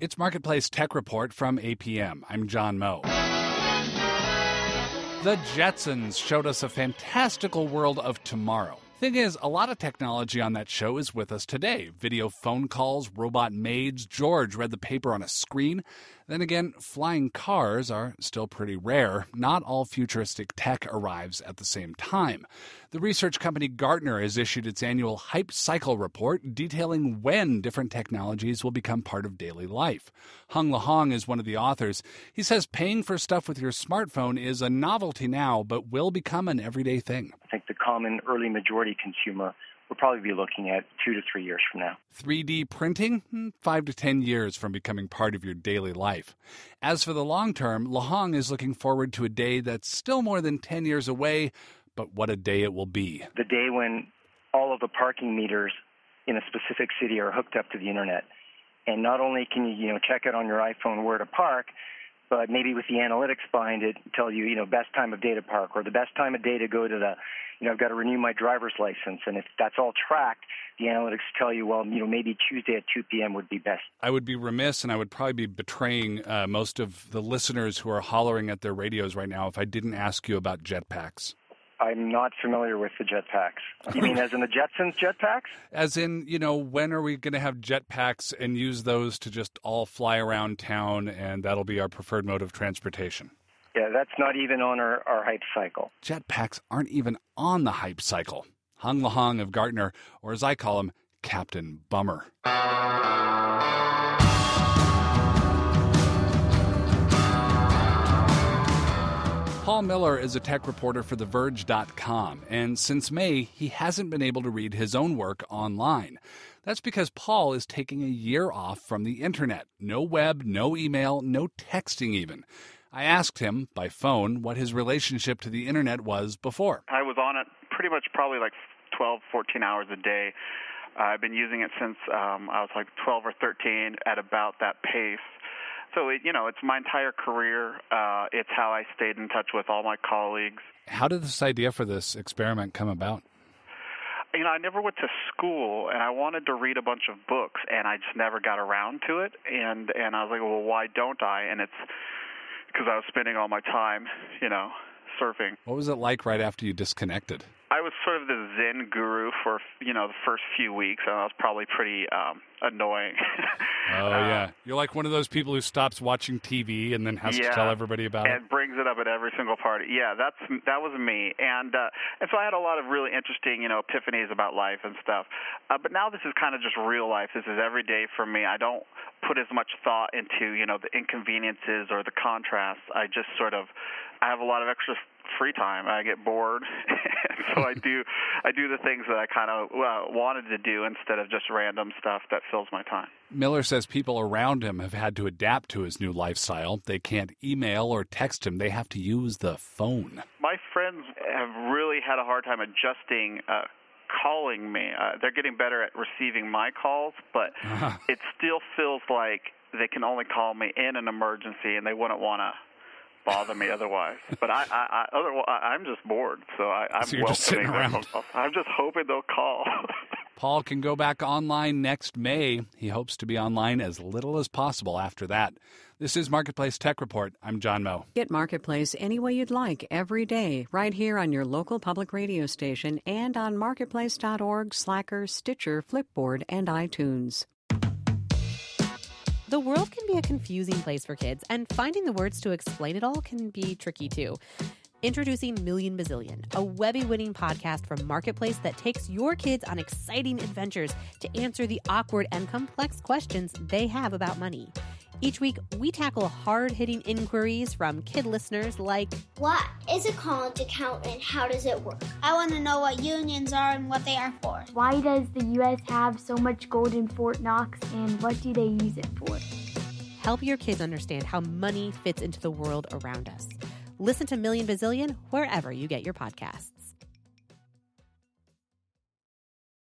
It's Marketplace Tech Report from APM. I'm John Moe. The Jetsons showed us a fantastical world of tomorrow. Thing is, a lot of technology on that show is with us today. Video phone calls, robot maids, George read the paper on a screen. Then again, flying cars are still pretty rare. Not all futuristic tech arrives at the same time. The research company Gartner has issued its annual Hype Cycle report detailing when different technologies will become part of daily life. Hung LeHong is one of the authors. He says paying for stuff with your smartphone is a novelty now, but will become an everyday thing. I think the common early majority consumer will probably be looking at 2 to 3 years from now. 3D printing? 5 to 10 years from becoming part of your daily life. As for the long term, LeHong is looking forward to a day that's still more than 10 years away, but what a day it will be. The day when all of the parking meters in a specific city are hooked up to the internet. And not only can you check out on your iPhone where to park, but maybe with the analytics behind it, tell you, best time of day to park or the best time of day to go to the, I've got to renew my driver's license. And if that's all tracked, the analytics tell you, well, maybe Tuesday at 2 p.m. would be best. I would be remiss and I would probably be betraying most of the listeners who are hollering at their radios right now if I didn't ask you about jetpacks. I'm not familiar with the jetpacks. You mean as in the Jetsons jetpacks? As in, when are we going to have jetpacks and use those to just all fly around town and that'll be our preferred mode of transportation? Yeah, that's not even on our hype cycle. Jetpacks aren't even on the hype cycle. Hung LeHong of Gartner, or as I call him, Captain Bummer. Paul Miller is a tech reporter for TheVerge.com, and since May, he hasn't been able to read his own work online. That's because Paul is taking a year off from the internet. No web, no email, no texting even. I asked him, by phone, what his relationship to the internet was before. I was on it pretty much probably like 12, 14 hours a day. I've been using it since I was like 12 or 13 at about that pace. So, it's my entire career. It's how I stayed in touch with all my colleagues. How did this idea for this experiment come about? I never went to school, and I wanted to read a bunch of books, and I just never got around to it. And I was like, well, why don't I? And it's because I was spending all my time, surfing. What was it like right after you disconnected? I was sort of the Zen guru for, the first few weeks, and I was probably pretty annoying. Oh, yeah. You're like one of those people who stops watching TV and then has to tell everybody about it. And brings it up at every single party. Yeah, that was me. And so I had a lot of really interesting, epiphanies about life and stuff. But now this is kind of just real life. This is every day for me. I don't put as much thought into, the inconveniences or the contrasts. I just I have a lot of extra free time. I get bored, so I do the things that I kind of wanted to do instead of just random stuff that fills my time. Miller says people around him have had to adapt to his new lifestyle. They can't email or text him. They have to use the phone. My friends have really had a hard time adjusting calling me. They're getting better at receiving my calls, but it still feels like they can only call me in an emergency, and they wouldn't want to bother me otherwise. But I'm just bored, so I'm so you're just sitting around. I'm just hoping they'll call. Paul can go back online next May. He hopes to be online as little as possible after that. This is Marketplace Tech Report. I'm John Moe. Get Marketplace any way you'd like every day, right here on your local public radio station and on marketplace.org, Slacker, Stitcher, Flipboard, and iTunes. The world can be a confusing place for kids, and finding the words to explain it all can be tricky too. Introducing Million Bazillion, a Webby-winning podcast from Marketplace that takes your kids on exciting adventures to answer the awkward and complex questions they have about money. Each week, we tackle hard-hitting inquiries from kid listeners like, what is a college account and how does it work? I want to know what unions are and what they are for. Why does the U.S. have so much gold in Fort Knox and what do they use it for? Help your kids understand how money fits into the world around us. Listen to Million Bazillion wherever you get your podcasts.